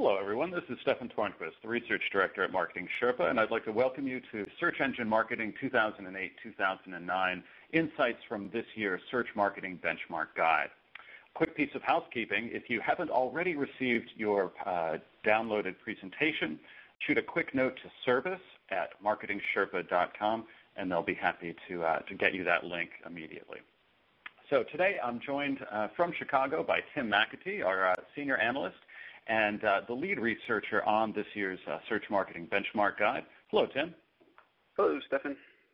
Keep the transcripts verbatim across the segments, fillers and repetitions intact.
Hello, everyone. This is Stefan Tornquist, the Research Director at Marketing Sherpa, and I'd like to welcome you to Search Engine Marketing two thousand eight two thousand nine Insights from this year's Search Marketing Benchmark Guide. Quick piece of housekeeping. If you haven't already received your uh, downloaded presentation, shoot a quick note to service at marketing sherpa dot com, and they'll be happy to, uh, to get you that link immediately. So today I'm joined uh, from Chicago by Tim McAtee, our uh, Senior Analyst, and uh, the lead researcher on this year's uh, Search Marketing Benchmark Guide. Hello, Tim. Hello, Stefan.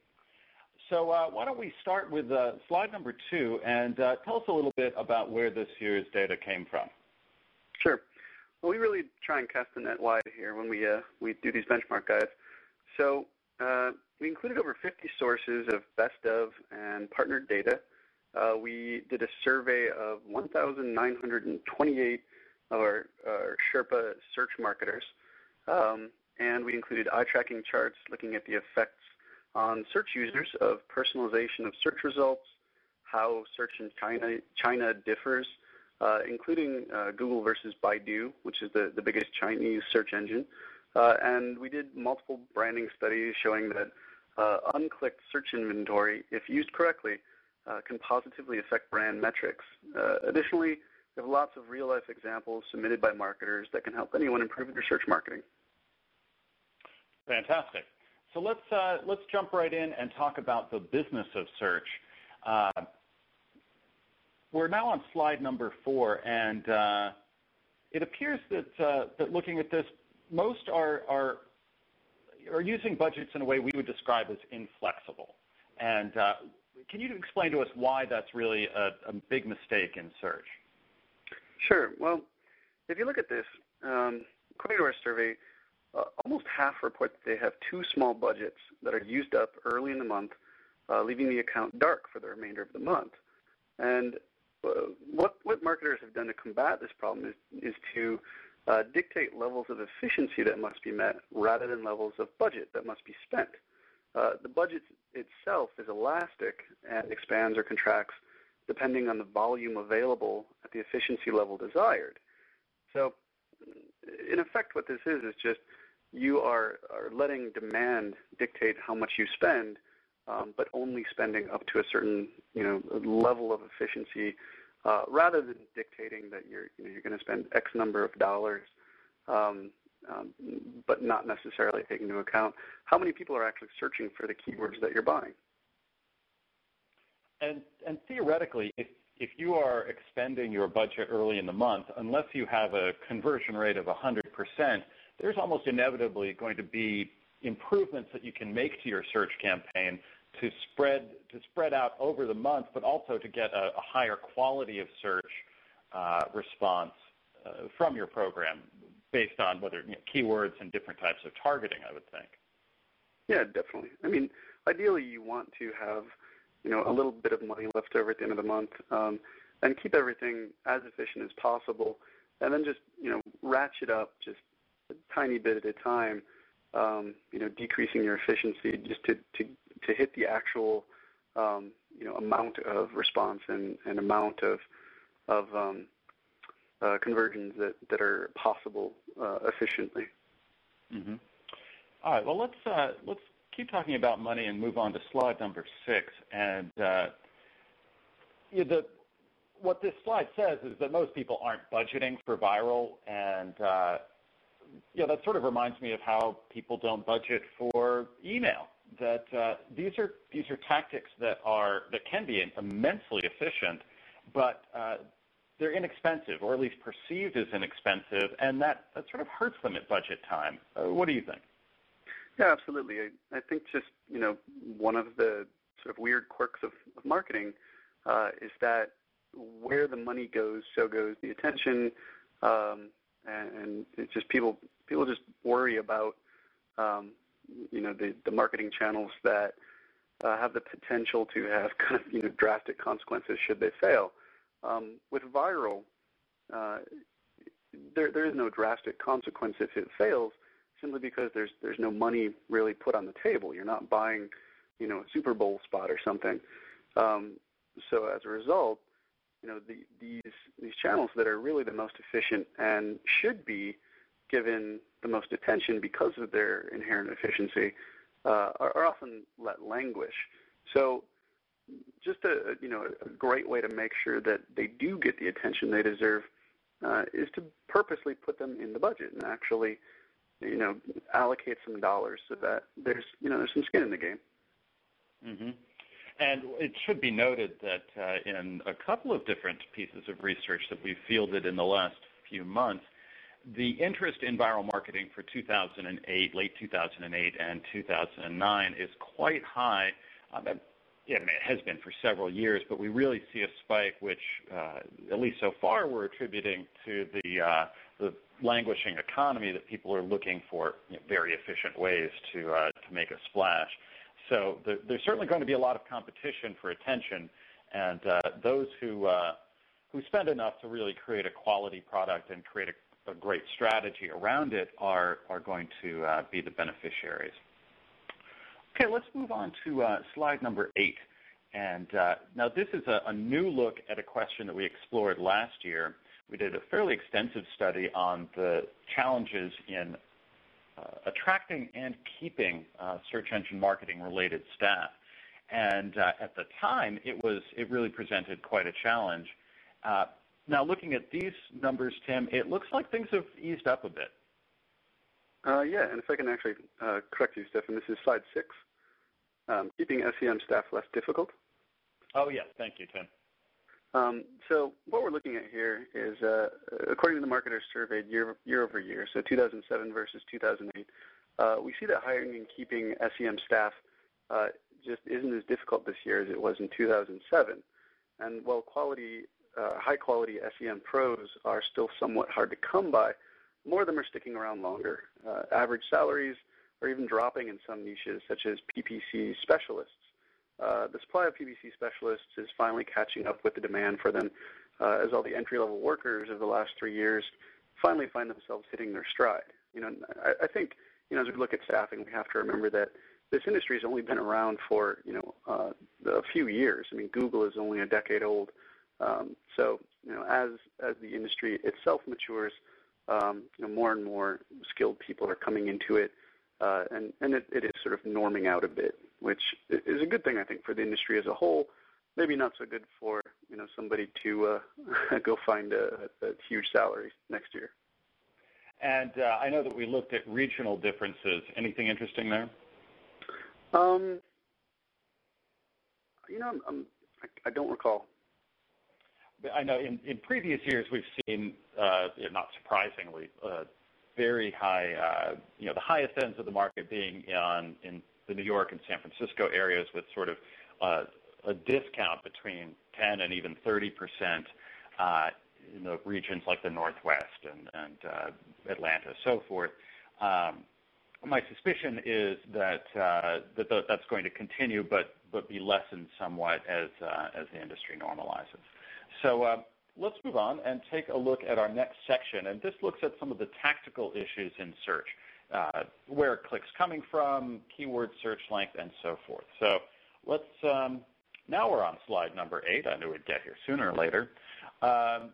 So uh, why don't we start with uh, slide number two and uh, tell us a little bit about where this year's data came from. Sure. Well, we really try and cast the net wide here when we, uh, we do these benchmark guides. So uh, we included over fifty sources of best of and partnered data. Uh, we did a survey of one thousand nine hundred twenty-eight of our, our Sherpa search marketers, um, and we included eye tracking charts looking at the effects on search users of personalization of search results, how search in China, China differs, uh, including uh, Google versus Baidu, which is the, the biggest Chinese search engine. Uh, and we did multiple branding studies showing that uh, unclicked search inventory, if used correctly, uh, can positively affect brand metrics. Uh, additionally, we have lots of real-life examples submitted by marketers that can help anyone improve their search marketing. Fantastic. So let's, uh, let's jump right in and talk about the business of search. Uh, we're now on slide number four, and uh, it appears that, uh, that looking at this, most are, are, are using budgets in a way we would describe as inflexible. And uh, can you explain to us why that's really a, a big mistake in search? Sure. Well, if you look at this, um, according to our survey, uh, almost half report that they have too small budgets that are used up early in the month, uh, leaving the account dark for the remainder of the month. And uh, what, what marketers have done to combat this problem is, is to uh, dictate levels of efficiency that must be met rather than levels of budget that must be spent. Uh, the budget itself is elastic and expands or contracts depending on the volume available at the efficiency level desired. So in effect, what this is is just you are, are letting demand dictate how much you spend, um, but only spending up to a certain you know, level of efficiency uh, rather than dictating that you're, you know, you're going to spend X number of dollars, um, um, but not necessarily taking into account how many people are actually searching for the keywords that you're buying. And, and theoretically, if, if you are expending your budget early in the month, unless you have a conversion rate of one hundred percent, there's almost inevitably going to be improvements that you can make to your search campaign to spread, to spread out over the month, but also to get a, a higher quality of search uh, response uh, from your program based on whether you know, keywords and different types of targeting, I would think. Yeah, definitely. I mean, ideally you want to have you know, a little bit of money left over at the end of the month, um, and keep everything as efficient as possible, and then just, you know, ratchet up just a tiny bit at a time, um, you know, decreasing your efficiency just to, to, to hit the actual, um, you know, amount of response and, and amount of, of um, uh, conversions that, that are possible uh, efficiently. Mm-hmm. All right, well, let's, uh, let's keep talking about money and move on to slide number six. And uh, yeah, the, what this slide says is that most people aren't budgeting for viral, and uh, yeah, that sort of reminds me of how people don't budget for email. That uh, these are these are tactics that are that can be immensely efficient, but uh, they're inexpensive, or at least perceived as inexpensive, and that, that sort of hurts them at budget time. Uh, what do you think? Yeah, absolutely. I, I think just, you know, one of the sort of weird quirks of, of marketing uh, is that where the money goes, so goes the attention, um, and, and it's just people people just worry about, um, you know, the, the marketing channels that uh, have the potential to have kind of, you know, drastic consequences should they fail. Um, with viral, uh, there there is no drastic consequence if it fails, simply because there's there's no money really put on the table. You're not buying, you know, a Super Bowl spot or something. Um, so as a result, you know, the, these these channels that are really the most efficient and should be given the most attention because of their inherent efficiency, uh, are, are often let languish. So just a, you know, a great way to make sure that they do get the attention they deserve uh, is to purposely put them in the budget and actually, you know, allocate some dollars so that there's, you know, there's some skin in the game. Mm-hmm. And it should be noted that uh, in a couple of different pieces of research that we've fielded in the last few months, the interest in viral marketing for two thousand eight, late two thousand eight and two thousand nine is quite high. Um, it has been for several years, but we really see a spike, which uh, at least so far we're attributing to the, uh, the languishing economy, that people are looking for, you know, very efficient ways to uh, to make a splash. So there, there's certainly going to be a lot of competition for attention, and uh, those who uh, who spend enough to really create a quality product and create a, a great strategy around it are are going to uh, be the beneficiaries. Okay, let's move on to uh, slide number eight. And uh, now this is a, a new look at a question that we explored last year. We did a fairly extensive study on the challenges in uh, attracting and keeping uh, search engine marketing related staff. And uh, at the time, it was it really presented quite a challenge. Uh, now, looking at these numbers, Tim, it looks like things have eased up a bit. Uh, yeah, and if I can actually uh, correct you, Stefan, this is slide six. Um, keeping S E M staff less difficult. Oh, yes. Thank you, Tim. Um, so what we're looking at here is, uh, according to the marketers surveyed year, year over year, so two thousand seven versus two thousand eight, uh, we see that hiring and keeping S E M staff uh, just isn't as difficult this year as it was in two thousand seven. And while quality, uh, high-quality S E M pros are still somewhat hard to come by, more of them are sticking around longer. Uh, average salaries are even dropping in some niches, such as P P C specialists. Uh, the supply of P P C specialists is finally catching up with the demand for them, uh, as all the entry-level workers of the last three years finally find themselves hitting their stride. You know, I, I think, you know, as we look at staffing, we have to remember that this industry has only been around for, you know, uh, a few years. I mean, Google is only a decade old. Um, so, you know, as as the industry itself matures, um, you know, more and more skilled people are coming into it. Uh, and and it, it is sort of norming out a bit, which is a good thing, I think, for the industry as a whole. Maybe not so good for, you know, somebody to uh, go find a, a huge salary next year. And uh, I know that we looked at regional differences. Anything interesting there? Um, you know, I'm, I'm, I don't recall. I know in, in previous years we've seen, uh, not surprisingly, uh, very high, uh, you know, the highest ends of the market being on, in the New York and San Francisco areas with sort of uh, a discount between ten and even thirty percent uh, in the regions like the Northwest and, and uh, Atlanta, so forth. Um, my suspicion is that uh, that the, that's going to continue, but but be lessened somewhat as uh, as the industry normalizes. So. Uh, Let's move on and take a look at our next section, and this looks at some of the tactical issues in search, uh, where are clicks coming from, keyword search length, and so forth. So let's, um, now we're on slide number eight. I knew we'd get here sooner or later. Um,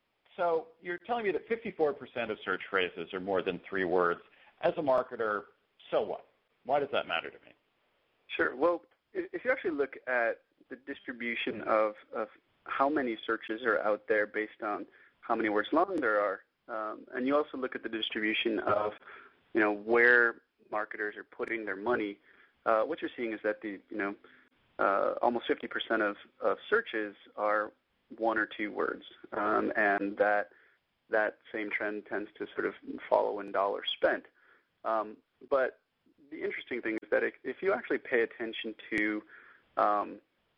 so you're telling me that fifty-four percent of search phrases are more than three words. As a marketer, so what? Why does that matter to me? Sure. Well, if you actually look at the distribution of, of how many searches are out there based on how many words long there are. Um, and you also look at the distribution of, you know, where marketers are putting their money. Uh, what you're seeing is that the, you know, uh, almost fifty percent of, of searches are one or two words, um, and that that same trend tends to sort of follow in dollars spent. Um, but the interesting thing is that if you actually pay attention to um,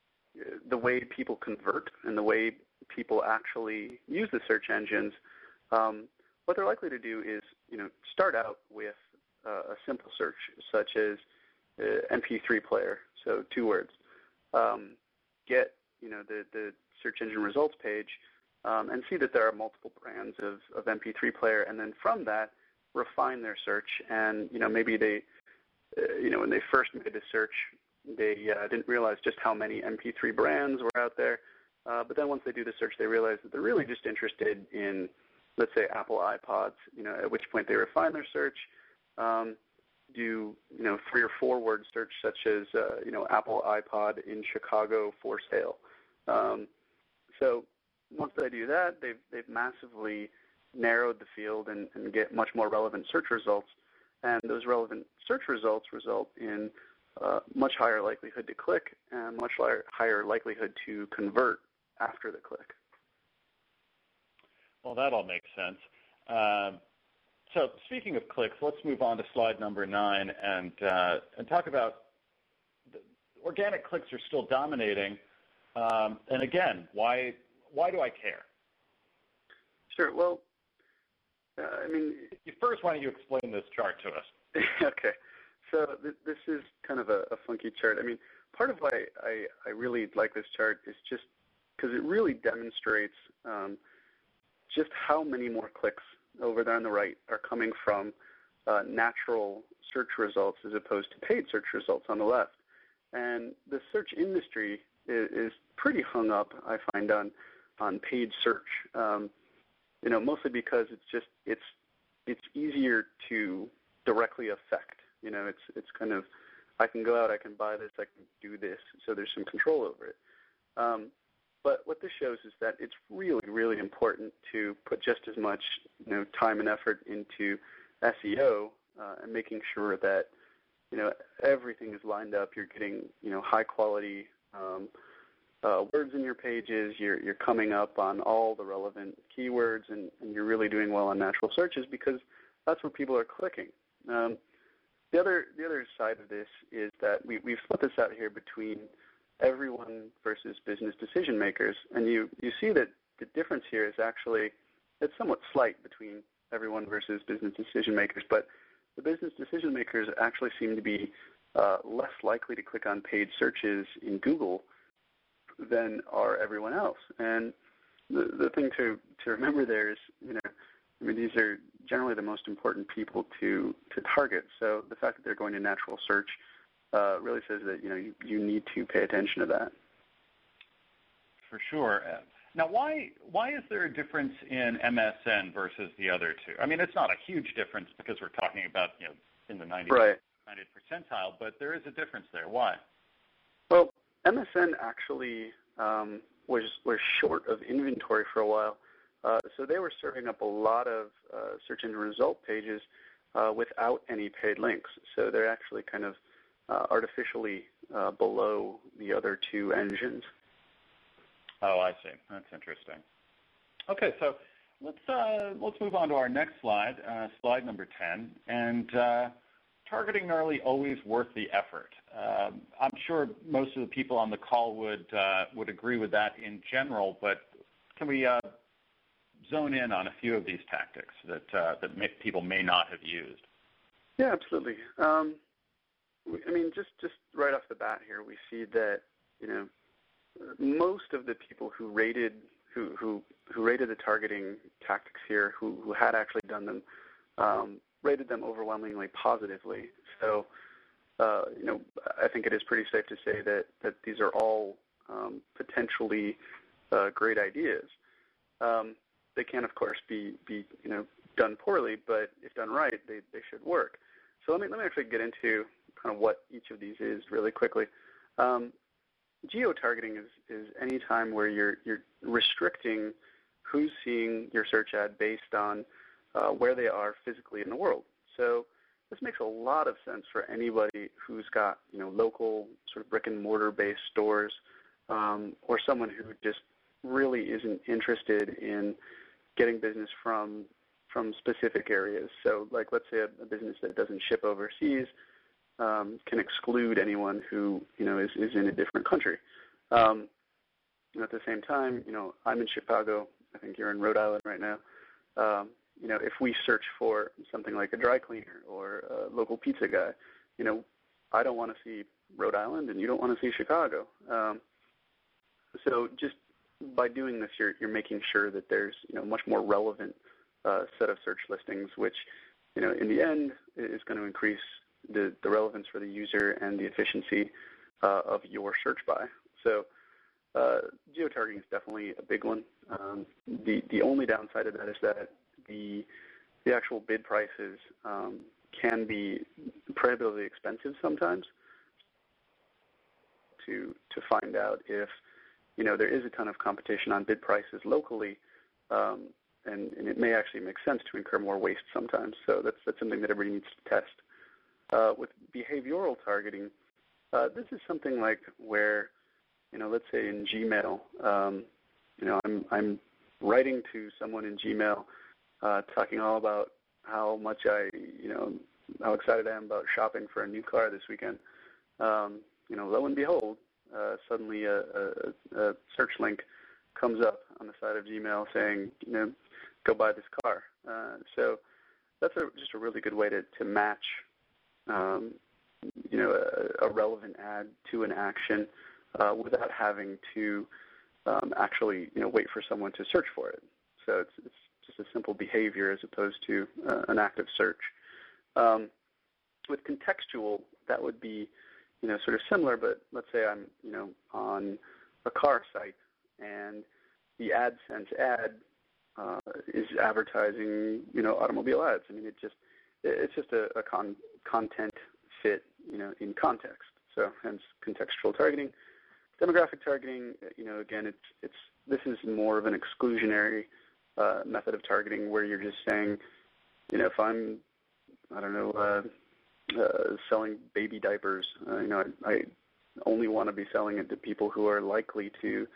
the way people convert and the way people actually use the search engines, um, what they're likely to do is, you know, start out with uh, a simple search such as uh, M P three player, so two words. Um, get, you know, the, the search engine results page um, and see that there are multiple brands of, of M P three player, and then from that refine their search. And, you know, maybe they, uh, you know, when they first made the search, they uh, didn't realize just how many M P three brands were out there. Uh, but then once they do the search, they realize that they're really just interested in, let's say Apple iPods, you know, at which point they refine their search, um, do, you know, three or four word search such as, uh, you know, Apple iPod in Chicago for sale. Um, so once they do that, they've, they've massively narrowed the field and, and get much more relevant search results. And those relevant search results result in uh, much higher likelihood to click and much higher likelihood to convert after the click. Well, that all makes sense. Um, so speaking of clicks, let's move on to slide number nine and, uh, and talk about the organic clicks are still dominating. Um, and again, why, why do I care? Sure. Well, uh, I mean, first, why don't you explain this chart to us? Okay. So th- this is kind of a, a funky chart. I mean, part of why I, I really like this chart is just because it really demonstrates um, just how many more clicks over there on the right are coming from uh, natural search results as opposed to paid search results on the left. And the search industry is, is pretty hung up, I find, on on paid search. Um, you know, mostly because it's just it's it's easier to directly affect. You know, it's it's kind of, I can go out, I can buy this, I can do this, so there's some control over it. Um, but what this shows is that it's really, really important to put just as much, you know, time and effort into S E O uh, and making sure that, you know, everything is lined up. You're getting, you know, high quality um, uh, words in your pages. You're you're coming up on all the relevant keywords, and, and you're really doing well on natural searches because that's where people are clicking. Um, the other the other side of this is that we, we've split this out here between everyone versus business decision makers, and you, you see that the difference here is actually, it's somewhat slight between everyone versus business decision makers, but the business decision makers actually seem to be uh, less likely to click on paid searches in Google than are everyone else. And the, the thing to, to remember there is, you know, I mean, these are generally the most important people to, to target. So the fact that they're going to natural search uh, really says that, you know, you, you need to pay attention to that. For sure. Now, why why is there a difference in M S N versus the other two? I mean, it's not a huge difference because we're talking about, you know, in the ninetieth right. percentile, but there is a difference there. Why? Well, M S N actually um, was was short of inventory for a while. Uh, so they were serving up a lot of uh, search engine result pages uh, without any paid links. So they're actually kind of uh, artificially uh, below the other two engines. Oh, I see. That's interesting. Okay, so let's uh, let's move on to our next slide, uh, slide number ten, and uh, targeting gnarly always worth the effort. Um, I'm sure most of the people on the call would uh, would agree with that in general, but can we uh, zone in on a few of these tactics that uh, that may, people may not have used? Yeah, absolutely. Um, I mean, just just right off the bat here, we see that, you know, most of the people who rated who who, who rated the targeting tactics here, who, who had actually done them, um, rated them overwhelmingly positively. So, uh, you know, I think it is pretty safe to say that, that these are all um, potentially uh, great ideas. Um, they can, of course, be, be you know done poorly, but if done right, they, they should work. So let me let me actually get into kind of what each of these is really quickly. Um, Geo-targeting is, is any time where you're you're restricting who's seeing your search ad based on uh, where they are physically in the world. So this makes a lot of sense for anybody who's got, you know, local sort of brick and mortar based stores, um, or someone who just really isn't interested in getting business from from specific areas. So, like, let's say a, a business that doesn't ship overseas um, can exclude anyone who, you know, is, is in a different country. Um, and at the same time, you know, I'm in Chicago. I think you're in Rhode Island right now. Um, you know, if we search for something like a dry cleaner or a local pizza guy, you know, I don't want to see Rhode Island and you don't want to see Chicago. Um, so just by doing this, you're, you're making sure that there's, you know, much more relevant uh, set of search listings, which, you know, in the end is going to increase the, the relevance for the user and the efficiency uh, of your search buy. So uh, geo-targeting is definitely a big one. Um, the, the only downside of that is that the the actual bid prices um, can be prohibitively expensive sometimes. To to find out if you know there is a ton of competition on bid prices locally, um, and, and it may actually make sense to incur more waste sometimes. So that's that's something that everybody needs to test. Uh, with behavioral targeting, uh, this is something like where, you know, let's say in Gmail, um, you know, I'm I'm writing to someone in Gmail, uh, talking all about how much I, you know, how excited I am about shopping for a new car this weekend. Um, you know, lo and behold, uh, suddenly a, a, a search link comes up on the side of Gmail saying, you know, go buy this car. Uh, so that's a, just a really good way to, to match, um, you know, a, a relevant ad to an action uh, without having to um, actually, you know, wait for someone to search for it. So it's, it's just a simple behavior as opposed to uh, an active search. Um, with contextual, that would be, you know, sort of similar, but let's say I'm, you know, on a car site and the AdSense ad uh, is advertising, you know, automobile ads. I mean, it just, it's just a, a con- content fit, you know, in context. So hence contextual targeting. Demographic targeting, you know, again, it's, it's, this is more of an exclusionary uh, method of targeting where you're just saying, you know, if I'm, I don't know, uh, Uh, selling baby diapers. Uh, you know, I, I only want to be selling it to people who are likely to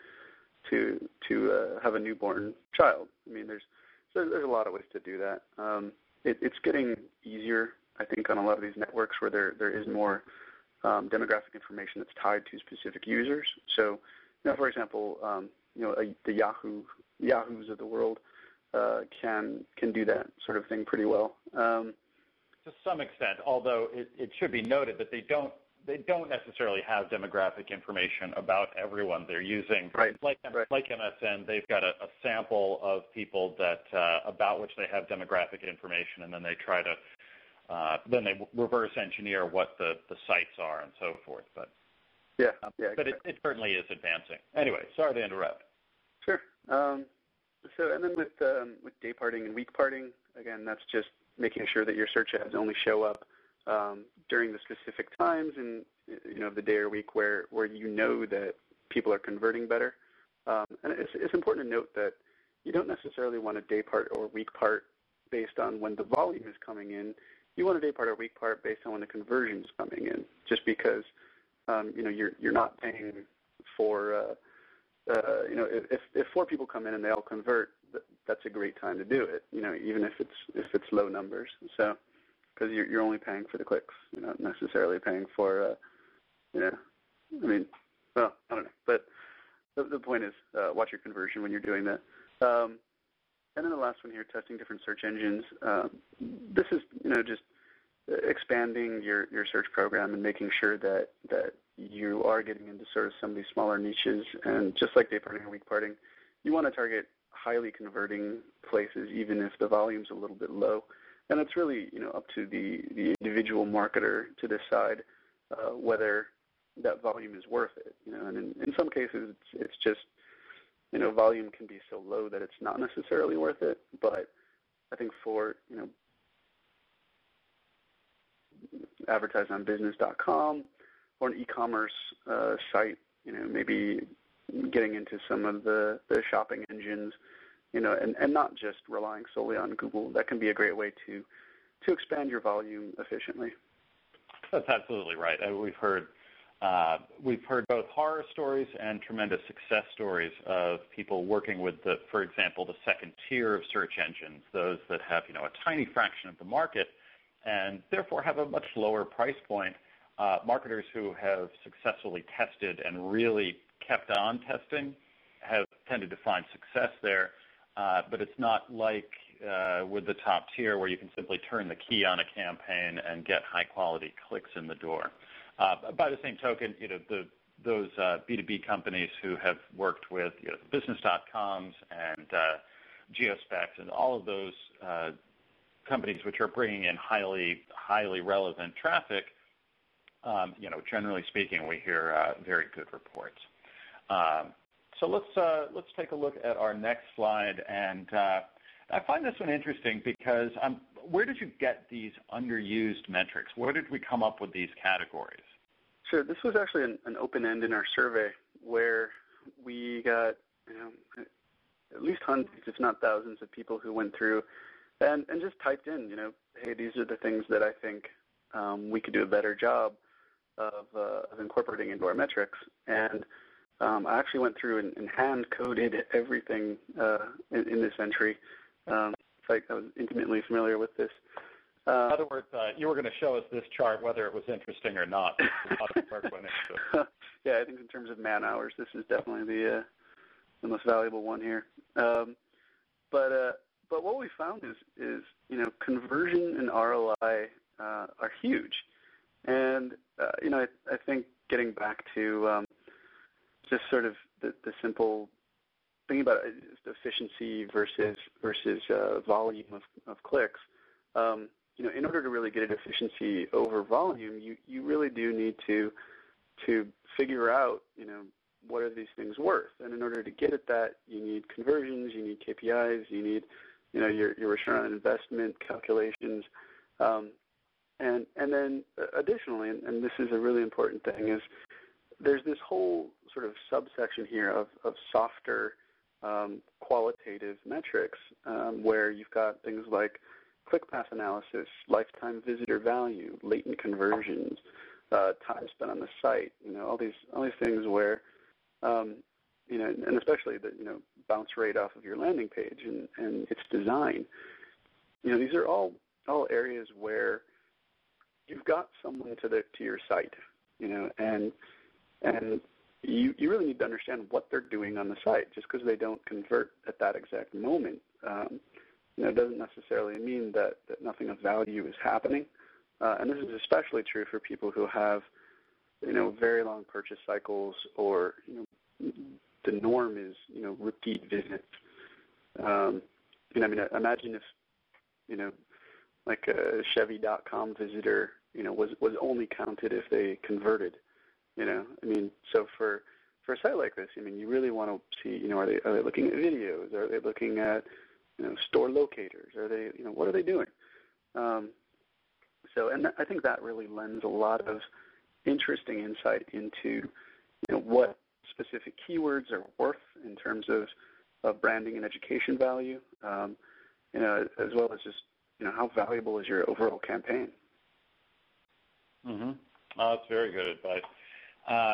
to to uh, have a newborn child. I mean, there's there's a lot of ways to do that. Um, it, it's getting easier, I think, on a lot of these networks where there there is more um, demographic information that's tied to specific users. So, you know, for example, um, you know, a, the Yahoo Yahoos of the world uh, can can do that sort of thing pretty well. Um, To some extent, although it, it should be noted that they don't they don't necessarily have demographic information about everyone they're using. Right. Like right. like M S N, they've got a, a sample of people that uh, about which they have demographic information, and then they try to uh, then they reverse engineer what the, the sites are and so forth. But yeah, um, yeah. But it, it certainly is advancing. Anyway, sorry to interrupt. Sure. Um, so and then with um, with day parting and week parting, again, that's just making sure that your search ads only show up um, during the specific times in, you know, the day or week where, where you know that people are converting better. Um, and it's, it's important to note that you don't necessarily want a day part or week part based on when the volume is coming in. You want a day part or week part based on when the conversion is coming in, just because um, you know you're you're not paying for uh, uh, you know if if four people come in and they all convert, that's a great time to do it, you know, even if it's if it's low numbers. So, because you're you're only paying for the clicks, you're not necessarily paying for, uh, you know, I mean, well, I don't know, but the, the point is, uh, watch your conversion when you're doing that. Um, and then the last one here, testing different search engines. Um, this is, you know, just expanding your, your search program and making sure that that you are getting into sort of some of these smaller niches. And just like day parting or week parting, you want to target highly converting places, even if the volume's a little bit low. And it's really, you know, up to the, the individual marketer to decide uh, whether that volume is worth it. You know, and in, in some cases, it's, it's just, you know, volume can be so low that it's not necessarily worth it. But I think for, you know, advertise on business dot com or an e-commerce uh, site, you know, maybe getting into some of the, the shopping engines, you know, and, and not just relying solely on Google. That can be a great way to to expand your volume efficiently. That's absolutely right. We've heard uh, we've heard both horror stories and tremendous success stories of people working with the, for example, the second tier of search engines, those that have, you know, a tiny fraction of the market and therefore have a much lower price point. Uh, marketers who have successfully tested and really kept on testing have tended to find success there, uh, but it's not like uh, with the top tier where you can simply turn the key on a campaign and get high-quality clicks in the door. Uh, by the same token, you know, the, those uh, B two B companies who have worked with, you know, business dot coms and uh, Geospecs and all of those uh, companies which are bringing in highly, highly relevant traffic, um, you know, generally speaking, we hear uh, very good reports. Um, so let's uh, let's take a look at our next slide and uh, I find this one interesting because um, where did you get these underused metrics? Where did we come up with these categories? Sure. This was actually an, an open end in our survey where we got, you know, at least hundreds, if not thousands, of people who went through and, and just typed in, you know, hey, these are the things that I think um, we could do a better job of, uh, of incorporating into our metrics. And um, I actually went through and, and hand-coded everything uh, in, in this entry. Um, it's like I was intimately familiar with this. Uh, in other words, uh, you were going to show us this chart whether it was interesting or not. A lot of work went into it. Yeah, I think in terms of man hours, this is definitely the uh, the most valuable one here. Um, but uh, but what we found is is you know conversion and R O I uh, are huge, and uh, you know I, I think getting back to um, just sort of the, the simple thinking about it, efficiency versus versus uh, volume of, of clicks. Um, you know, in order to really get an efficiency over volume, you, you really do need to to figure out, you know, what are these things worth? And in order to get at that, you need conversions, you need K P Is, you need, you know, your, your return on investment calculations. Um, and, and then additionally, and, and this is a really important thing, is there's this whole sort of subsection here of, of softer um, qualitative metrics um, where you've got things like click-path analysis, lifetime visitor value, latent conversions, uh, time spent on the site, you know, all these all these things where, um, you know, and especially the, you know, bounce rate off of your landing page and, and its design. You know, these are all all areas where you've got someone to the to your site, you know, and and you you really need to understand what they're doing on the site. Just because they don't convert at that exact moment, um, you know, doesn't necessarily mean that, that nothing of value is happening. Uh, and this is especially true for people who have, you know, very long purchase cycles, or, you know, the norm is, you know, repeat visits. Um, you know, I mean, imagine if, you know, like a Chevy dot com visitor, you know, was, was only counted if they converted, you know. I mean, so for, for a site like this, I mean, you really want to see, you know, are they, are they looking at videos? Are they looking at, you know, store locators? Are they, you know, what are they doing? Um, so, and I think that really lends a lot of interesting insight into, you know, what specific keywords are worth in terms of, of branding and education value, um, you know, as well as just, you know, how valuable is your overall campaign? Mm-hmm. Oh, that's very good advice. Uh,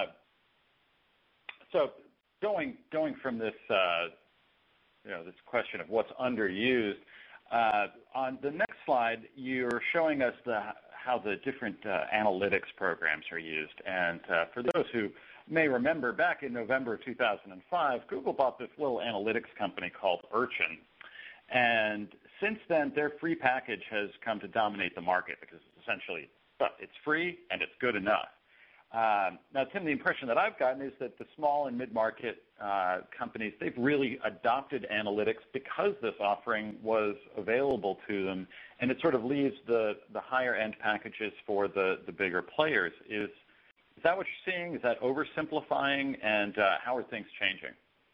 so, going going from this. Uh, You know, this question of what's underused. Uh, on the next slide, you're showing us the, how the different uh, analytics programs are used. And uh, for those who may remember, back in November of two thousand five, Google bought this little analytics company called Urchin. And since then, their free package has come to dominate the market because it's essentially, it's free and it's good enough. Um, now, Tim, the impression that I've gotten is that the small and mid-market uh, companies, they've really adopted analytics because this offering was available to them, and it sort of leaves the, the higher-end packages for the, the bigger players. Is, is that what you're seeing? Is that oversimplifying, and uh, how are things changing?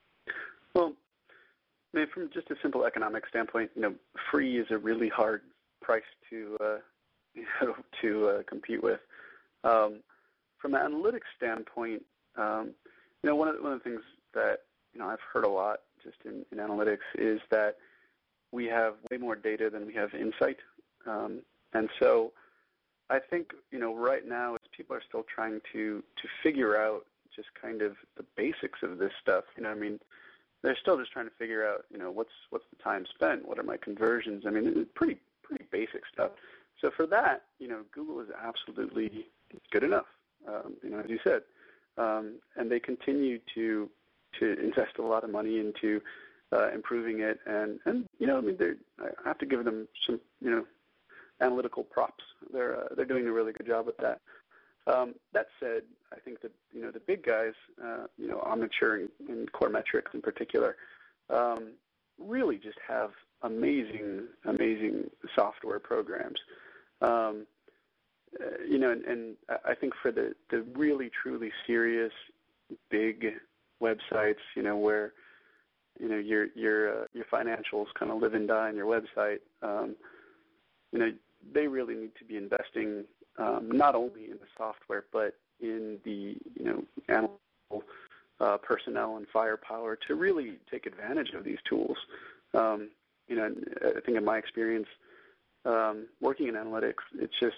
Well, I mean, from just a simple economic standpoint, you know, free is a really hard price to, uh, you know, to uh, compete with. Um, From an analytics standpoint, um, you know, one of, the, one of the things that, you know, I've heard a lot just in, in analytics is that we have way more data than we have insight. Um, and so I think, you know, right now as people are still trying to, to figure out just kind of the basics of this stuff, you know, I mean, they're still just trying to figure out, you know, what's what's the time spent, what are my conversions. I mean, it's pretty, pretty basic stuff. So for that, you know, Google is absolutely good enough. Um, you know, as you said, um, and they continue to to invest a lot of money into uh, improving it, and, and you know, I mean, I have to give them some, you know, analytical props. They're uh, they're doing a really good job with that. Um, that said, I think that, you know, the big guys, uh, you know, Omniture and, and Core Metrics in particular, um, really just have amazing, amazing software programs. Um, Uh, you know, and, and I think for the, the really, truly serious, big websites, you know, where you know, your your uh, your financials kind of live and die on your website, um, you know, they really need to be investing um, not only in the software but in the, you know, analytical uh, personnel and firepower to really take advantage of these tools. Um, you know, I think in my experience um, working in analytics, it's just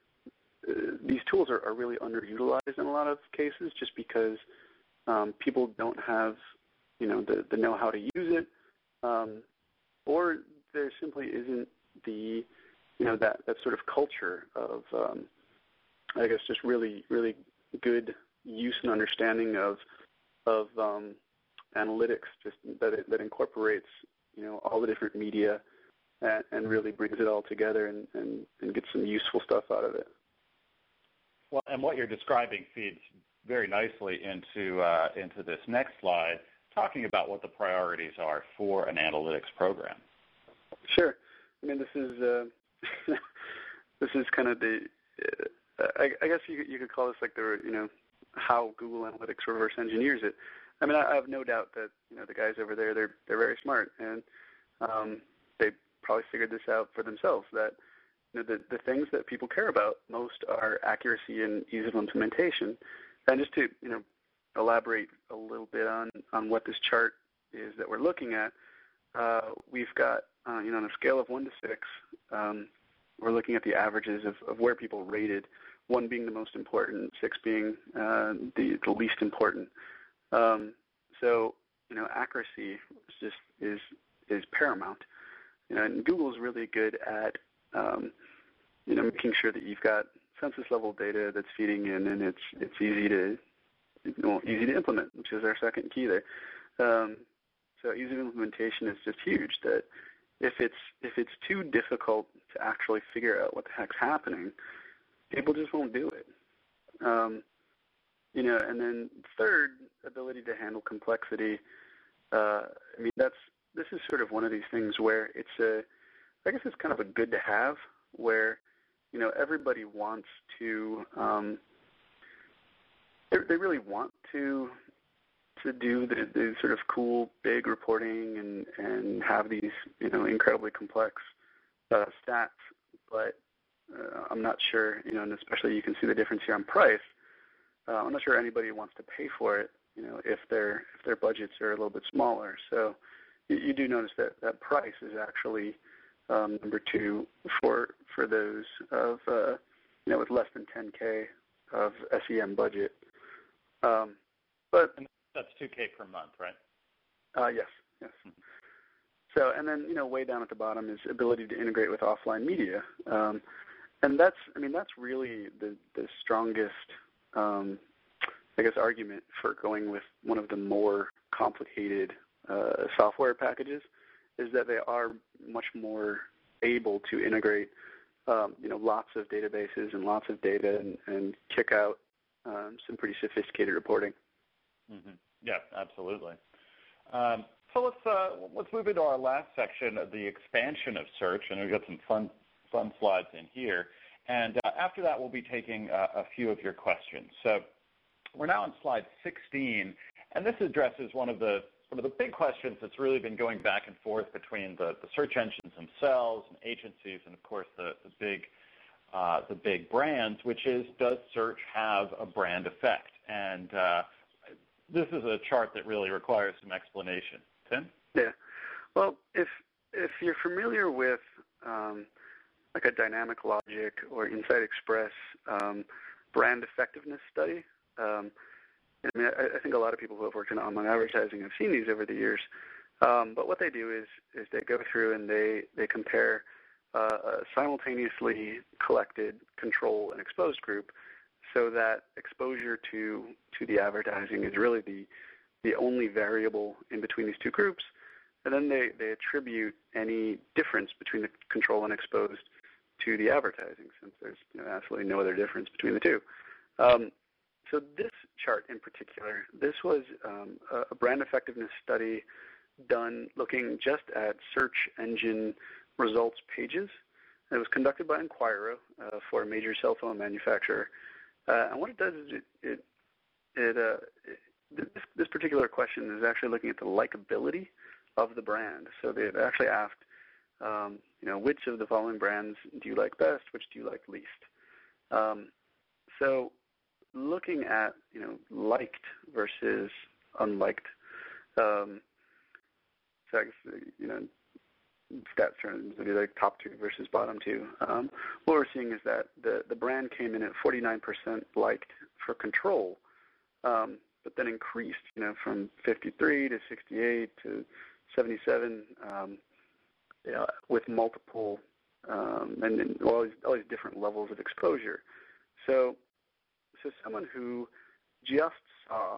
uh, these tools are, are really underutilized in a lot of cases, just because um, people don't have, you know, the, the know-how to use it, um, or there simply isn't the, you know, that, that sort of culture of, um, I guess, just really, really good use and understanding of of um, analytics, just that it, that incorporates, you know, all the different media and, and really brings it all together and, and, and gets some useful stuff out of it. Well, and what you're describing feeds very nicely into uh, into this next slide, talking about what the priorities are for an analytics program. Sure. I mean, this is uh, this is kind of the uh, I, I guess you you could call this like the you know how Google Analytics reverse engineers it. I mean, I, I have no doubt that you know the guys over there they're they're very smart, and um, they probably figured this out for themselves. That you know the the things that people care about most are accuracy and ease of implementation. And just to you know elaborate a little bit on on what this chart is that we're looking at, uh, we've got uh, you know on a scale of one to six. Um, We're looking at the averages of, of where people rated, one being the most important, six being uh, the, the least important. Um, so, you know, accuracy is just is is paramount. You know, and Google is really good at, um, you know, making sure that you've got census level data that's feeding in, and it's it's easy to, you know, easy to implement, which is our second key there. Um, so, ease of implementation is just huge. That If it's if it's too difficult to actually figure out what the heck's happening, people just won't do it. Um, you know, and then third, ability to handle complexity. Uh, I mean, that's this is sort of one of these things where it's a, I guess it's kind of a good to have, where you know everybody wants to, um, they, they really want to. to do the, the sort of cool, big reporting and, and have these, you know, incredibly complex uh, stats. But uh, I'm not sure, you know, and especially you can see the difference here on price. Uh, I'm not sure anybody wants to pay for it, you know, if their if their budgets are a little bit smaller. So you, you do notice that that price is actually um, number two for for those of, uh, you know, with less than ten K of S E M budget. Um, but That's two K per month, right? Uh, yes, yes. So, and then, you know, way down at the bottom is ability to integrate with offline media. Um, and that's, I mean, that's really the, the strongest, um, I guess, argument for going with one of the more complicated uh, software packages is that they are much more able to integrate, um, you know, lots of databases and lots of data and, and kick out um, some pretty sophisticated reporting. Mm-hmm. Yeah, absolutely. Um, so let's uh, let's move into our last section of the expansion of search, and we've got some fun fun slides in here. And uh, after that, we'll be taking uh, a few of your questions. So we're now on slide sixteen, and this addresses one of the one of the big questions that's really been going back and forth between the, the search engines themselves and agencies, and of course the the big uh, the big brands, which is, does search have a brand effect? And uh, this is a chart that really requires some explanation. Tim? Yeah. Well, if if you're familiar with um, like a Dynamic Logic or Insight Express um, brand effectiveness study, um, I mean, I, I think a lot of people who have worked in online advertising have seen these over the years. Um, but what they do is is they go through and they they compare uh, a simultaneously collected control and exposed group, so that exposure to to the advertising is really the the only variable in between these two groups, and then they, they attribute any difference between the control and exposed to the advertising, since there's you know, absolutely no other difference between the two. Um, so this chart in particular, this was um, a, a brand effectiveness study done looking just at search engine results pages. It was conducted by Enquiro uh, for a major cell phone manufacturer. Uh, and what it does is it it, it, uh, this, this particular question is actually looking at the likability of the brand. So they've actually asked, um, you know, which of the following brands do you like best? Which do you like least? Um, so looking at, you know, liked versus unliked, um, so I guess, you know, stats terms would be like top two versus bottom two. Um, what we're seeing is that the, the brand came in at forty-nine percent liked for Control, um, but then increased, you know, from fifty-three to sixty-eight to seventy-seven, um, you know, with multiple um, and, and all these all these different levels of exposure. So, so someone who just saw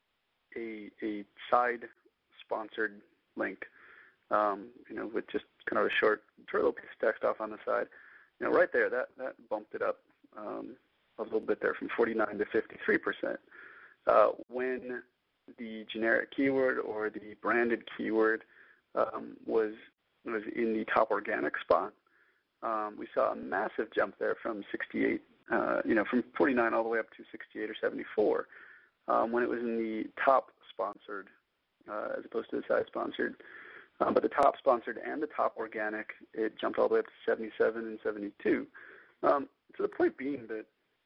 a a side sponsored link, um, you know, with just kind of a short, short little piece of text off on the side, you know, right there, that that bumped it up um, a little bit there from forty-nine to fifty-three percent. Uh, when the generic keyword or the branded keyword um, was was in the top organic spot, um, we saw a massive jump there from sixty-eight, uh, you know, from forty-nine all the way up to sixty-eight or seventy-four. Um, when it was in the top sponsored, uh, as opposed to the side sponsored, um, but the top sponsored and the top organic, it jumped all the way up to seventy-seven and seventy-two. Um, to the point being that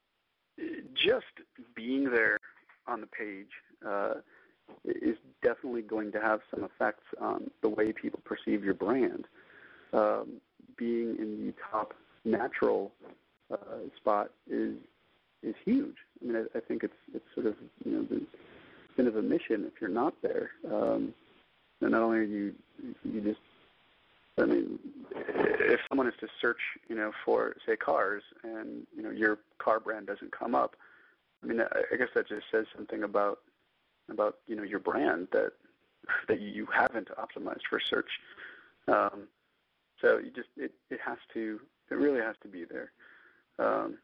just being there on the page uh, is definitely going to have some effects on the way people perceive your brand. Um, being in the top natural uh, spot is is huge. I mean, I, I think it's it's sort of, you know, the bit of a mission if you're not there. Um, and not only are you you just, I mean, if someone is to search, you know, for say cars, and you know your car brand doesn't come up, I mean, I guess that just says something about about you know your brand that that you haven't optimized for search. Um, so you just it, it has to it really has to be there. Um,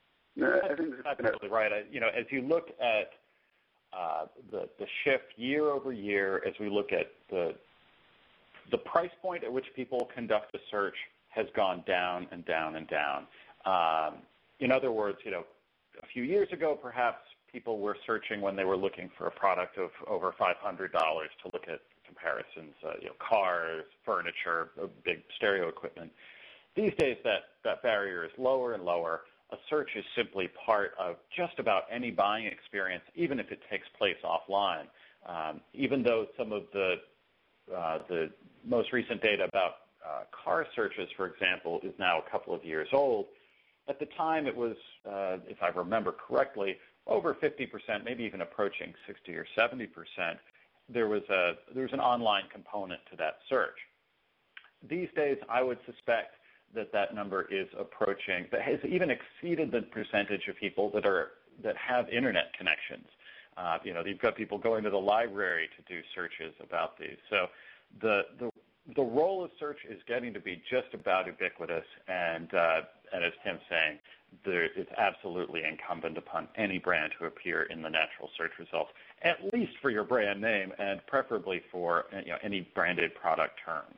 I think that's absolutely right. I, you know, as you look at uh, the the shift year over year, as we look at the the price point at which people conduct a search has gone down and down and down. Um, in other words, you know, a few years ago, perhaps people were searching when they were looking for a product of over five hundred dollars to look at comparisons, uh, you know, cars, furniture, big stereo equipment. These days, that, that barrier is lower and lower. A search is simply part of just about any buying experience, even if it takes place offline. Um, even though some of the uh, the most recent data about uh, car searches, for example, is now a couple of years old, at the time it was, uh, if I remember correctly, over fifty percent, maybe even approaching sixty or seventy percent. There was a there was an online component to that search. These days, I would suspect that that number is approaching, that has even exceeded the percentage of people that are that have internet connections. Uh, you know, you've got people going to the library to do searches about these. So the the the role of search is getting to be just about ubiquitous, and uh, and as Tim's saying, there, it's absolutely incumbent upon any brand to appear in the natural search results, at least for your brand name, and preferably for, you know, any branded product terms.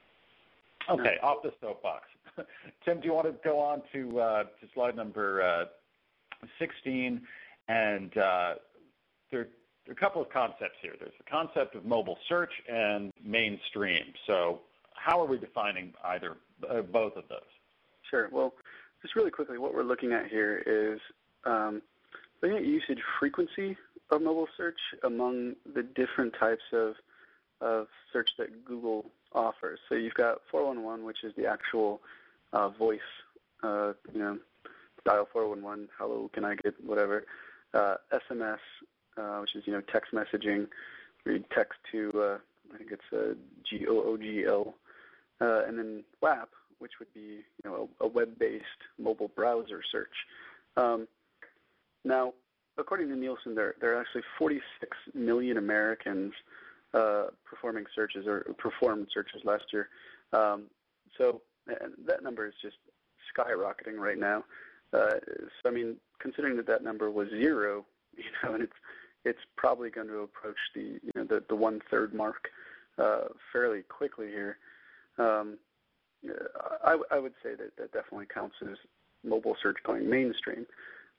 Okay, off the soapbox. Tim, do you want to go on to, uh, to slide number uh, sixteen? And uh, there, there are a couple of concepts here. There's the concept of mobile search and mainstream. So how are we defining either, uh, both of those? Sure. Well, just really quickly, what we're looking at here is um, looking at usage frequency of mobile search among the different types of, of search that Google offers. So you've got four one one, which is the actual uh, voice, uh, you know, dial four one one, hello, can I get whatever. Uh, S M S, uh, which is, you know, text messaging, where you text to, uh, I think it's uh, G O O G L, uh, and then W A P, which would be, you know, a, a web-based mobile browser search. Um, now, according to Nielsen, there, there are actually forty-six million Americans uh, performing searches or performed searches last year. Um, so and that number is just skyrocketing right now. Uh, so I mean, considering that that number was zero, you know, and it's it's probably going to approach the you know the, the one third mark uh, fairly quickly here. Um, I, I would say that that definitely counts as mobile search going mainstream.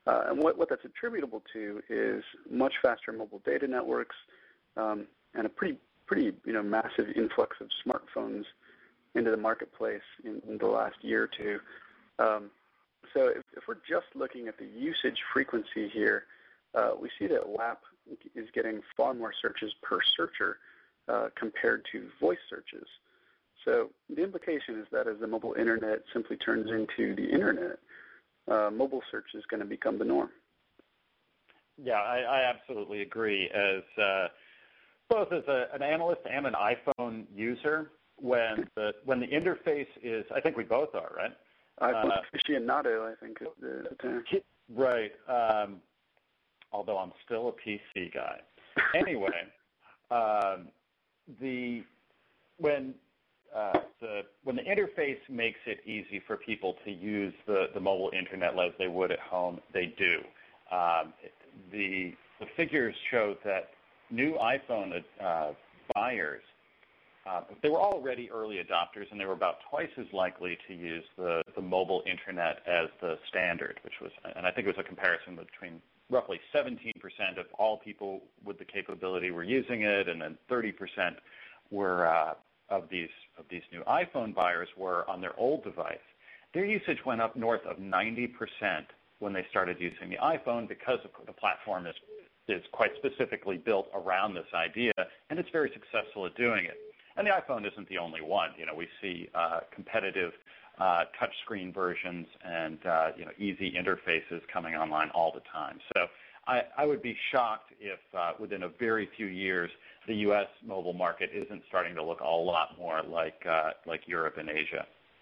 Uh, and what, what that's attributable to is much faster mobile data networks um, and a pretty, pretty you know, massive influx of smartphones into the marketplace in, in the last year or two. Um, so if, if we're just looking at the usage frequency here, uh, we see that W A P is getting far more searches per searcher uh, compared to voice searches. So the implication is that as the mobile internet simply turns into the internet, uh, mobile search is going to become the norm. Yeah, I, I absolutely agree. As uh, both as a, an analyst and an iPhone user, when the when the interface is, I think we both are, right? iPhone uh, aficionado, I think is the, the term. Right. Um, although I'm still a P C guy. Anyway, um, the when Uh, the, when the interface makes it easy for people to use the, the mobile internet as they would at home, they do. Um, the, the figures show that new iPhone uh, buyers, uh, they were already early adopters, and they were about twice as likely to use the, the mobile internet as the standard, which was, and I think it was a comparison between roughly seventeen percent of all people with the capability were using it, and then thirty percent were uh, of these of these new iPhone buyers were on their old device. Their usage went up north of ninety percent when they started using the iPhone because the platform is, is quite specifically built around this idea, and it's very successful at doing it. And the iPhone isn't the only one. You know, we see uh, competitive uh, touchscreen versions and uh, you know easy interfaces coming online all the time. So I, I would be shocked if uh, within a very few years the U S mobile market isn't starting to look a lot more like uh, like Europe and Asia.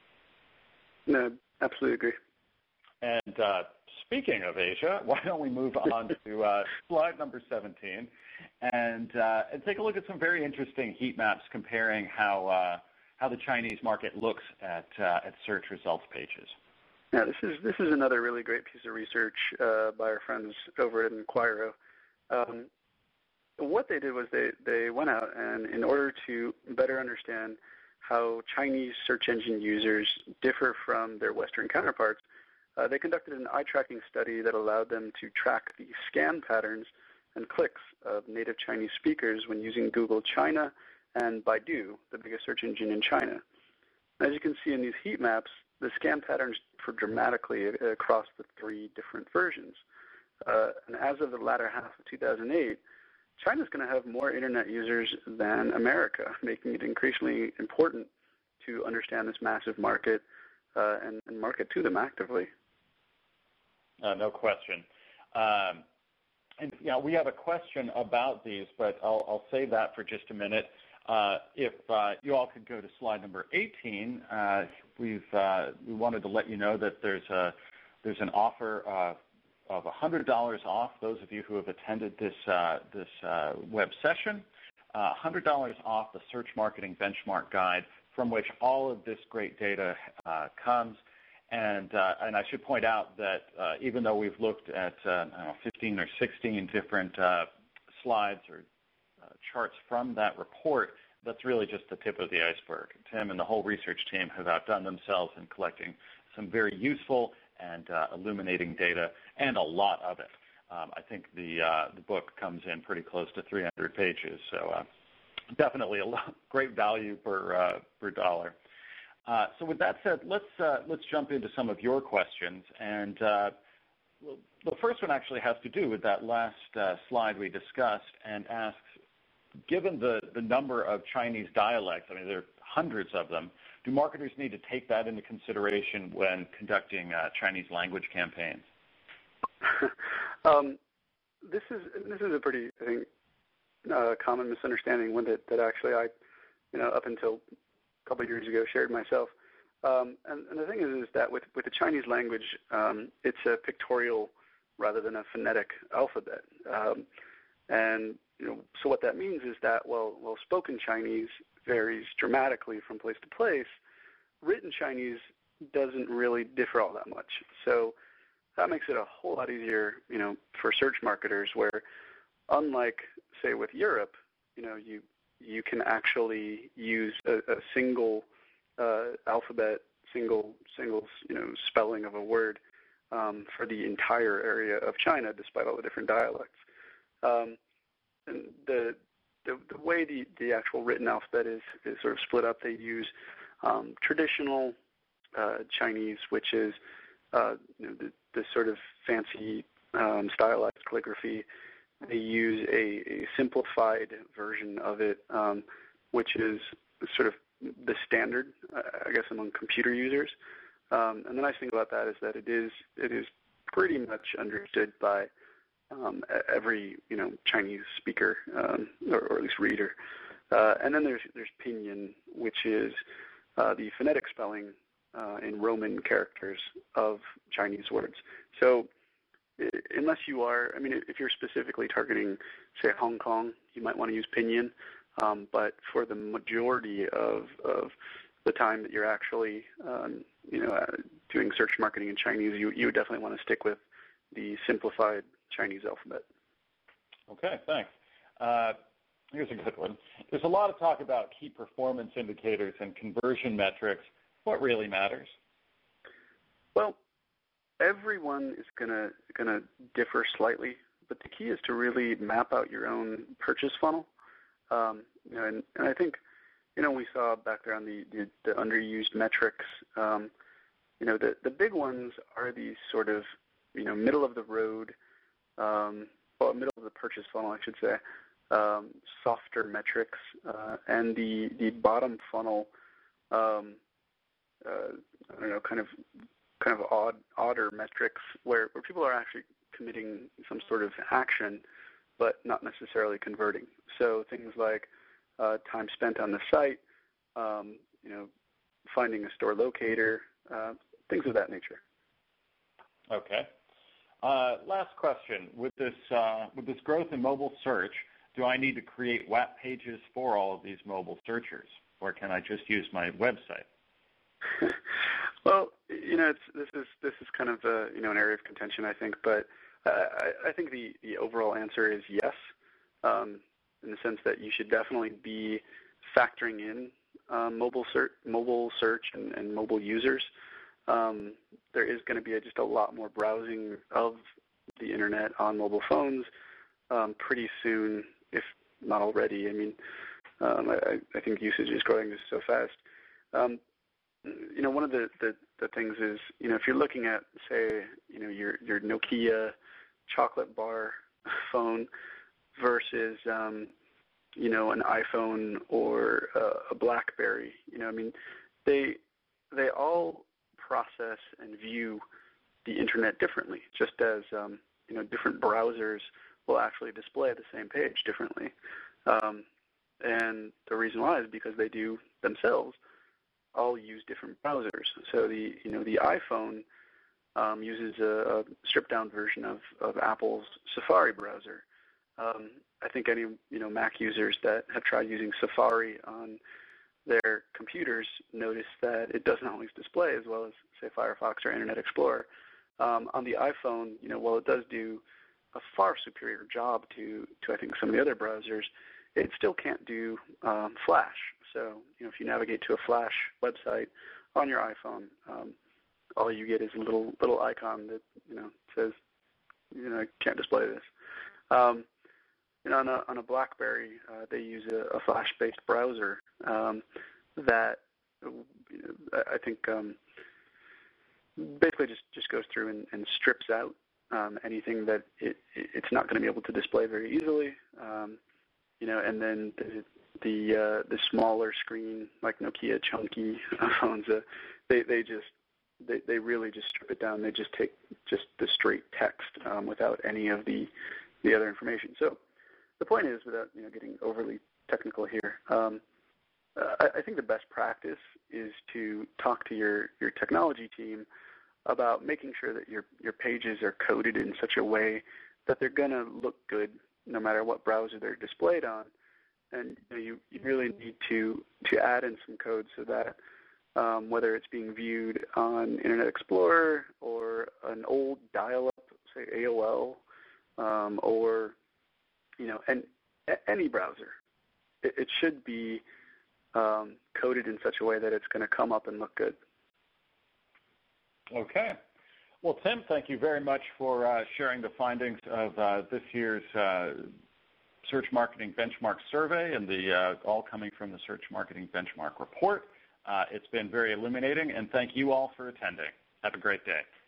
No, absolutely agree. And uh, speaking of Asia, why don't we move on to uh, slide number seventeen and uh, and take a look at some very interesting heat maps comparing how uh, how the Chinese market looks at uh, at search results pages. Yeah, this is this is another really great piece of research uh, by our friends over at Enquiro. Um, what they did was they, they went out and in order to better understand how Chinese search engine users differ from their Western counterparts, uh, they conducted an eye tracking study that allowed them to track the scan patterns and clicks of native Chinese speakers when using Google China and Baidu, the biggest search engine in China. As you can see in these heat maps, the scan patterns differ dramatically across the three different versions. Uh, and as of the latter half of two thousand eight, China's going to have more internet users than America, making it increasingly important to understand this massive market uh, and, and market to them actively. Uh, no question. Um, and yeah, we have a question about these, but I'll, I'll save that for just a minute. Uh, if uh, you all could go to slide number eighteen, uh, we've uh, we wanted to let you know that there's a there's an offer uh, of one hundred dollars off. Those of you who have attended this uh, this uh, web session, uh, one hundred dollars off the Search Marketing Benchmark Guide, from which all of this great data uh, comes. And uh, and I should point out that uh, even though we've looked at uh, I don't know, fifteen or sixteen different uh, slides or uh, charts from that report, that's really just the tip of the iceberg. Tim and the whole research team have outdone themselves in collecting some very useful and uh, illuminating data, and a lot of it. Um, I think the uh, the book comes in pretty close to three hundred pages, so uh, definitely a lot, great value per uh, per dollar. Uh, so with that said, let's uh, let's jump into some of your questions, and uh, the first one actually has to do with that last uh, slide we discussed, and asks, given the the number of Chinese dialects, I mean there are hundreds of them, do marketers need to take that into consideration when conducting uh, Chinese language campaigns? um, this is this is a pretty, I think, uh, common misunderstanding, one that, that actually I, you know, up until a couple of years ago shared myself. Um, and, and the thing is, is that with, with the Chinese language, um, it's a pictorial rather than a phonetic alphabet. Um, and you know, so what that means is that while, while spoken Chinese varies dramatically from place to place, written Chinese doesn't really differ all that much. So that makes it a whole lot easier, you know, for search marketers, where unlike, say, with Europe, you know, you you can actually use a, a single uh, alphabet, single single you know spelling of a word, um, um, for the entire area of China, despite all the different dialects. Um, and the, the the way the, the actual written alphabet is, is sort of split up, they use um, traditional uh, Chinese, which is uh, you know, the, the sort of fancy um, stylized calligraphy. They use a, a simplified version of it, um, which is sort of the standard, I guess, among computer users. Um, and the nice thing about that is that it is it is pretty much understood by um, every you know Chinese speaker um, or, or at least reader. Uh, and then there's there's Pinyin, which is uh, the phonetic spelling uh, in Roman characters of Chinese words. So unless you are, I mean, if you're specifically targeting, say, Hong Kong, you might want to use Pinyin. Um, but for the majority of, of the time that you're actually, um, you know, uh, doing search marketing in Chinese, you, you would definitely want to stick with the simplified Chinese alphabet. Okay, thanks. Uh, here's a good one. There's a lot of talk about key performance indicators and conversion metrics. What really matters? Well, everyone is gonna gonna differ slightly, but the key is to really map out your own purchase funnel. Um, you know, and, and I think, you know, we saw back there on the, the, the underused metrics, um, you know, the, the big ones are these sort of, you know, middle of the road, um, well, middle of the purchase funnel, I should say, um, softer metrics, uh, and the, the bottom funnel, um, uh, I don't know, kind of kind of odd, odder metrics where, where people are actually committing some sort of action, but not necessarily converting. So things like uh, time spent on the site, um, you know, finding a store locator, uh, things of that nature. Okay. Uh, last question: With this uh, with this growth in mobile search, do I need to create web pages for all of these mobile searchers, or can I just use my website? Well, you know, it's, this is this is kind of a, you know an area of contention, I think, but uh, I, I think the, the overall answer is yes, um, in the sense that you should definitely be factoring in um, mobile search, mobile search, and, and mobile users. Um, there is going to be a, just a lot more browsing of the internet on mobile phones um, pretty soon, if not already. I mean, um, I, I think usage is growing just so fast. Um, You know, one of the, the, the things is, you know, if you're looking at, say, you know, your, your Nokia chocolate bar phone versus, um, you know, an iPhone or uh, a BlackBerry, you know, I mean, they they all process and view the internet differently, just as, um, you know, different browsers will actually display the same page differently. Um, and the reason why is because they do themselves all use different browsers. So the you know the iPhone um, uses a, a stripped-down version of, of Apple's Safari browser. Um, I think any you know Mac users that have tried using Safari on their computers notice that it doesn't always display as well as, say, Firefox or Internet Explorer. Um, on the iPhone, you know, while it does do a far superior job to to I think some of the other browsers, it still can't do um, Flash. So, you know, if you navigate to a Flash website on your iPhone, um, all you get is a little little icon that, you know, says, you know, I can't display this. Um, you know, on a, on a BlackBerry, uh, they use a, a Flash-based browser um, that you know, I think um, basically just, just goes through and, and strips out um, anything that it, it's not going to be able to display very easily. Um, you know, and then the the uh, the smaller screen, like Nokia chunky phones, uh, they they just they, they really just strip it down. They just take just the straight text um, without any of the the other information. So the point is, without you know getting overly technical here, um, uh, I, I think the best practice is to talk to your your technology team about making sure that your your pages are coded in such a way that they're going to look good no matter what browser they're displayed on. And you, know, you, you really need to, to add in some code so that um, whether it's being viewed on Internet Explorer or an old dial-up, say A O L, um, or you know, and any browser, it, it should be um, coded in such a way that it's going to come up and look good. Okay. Well, Tim, thank you very much for uh, sharing the findings of uh, this year's uh, Search Marketing Benchmark Survey and the uh, all coming from the Search Marketing Benchmark Report. Uh, it's been very illuminating, and thank you all for attending. Have a great day.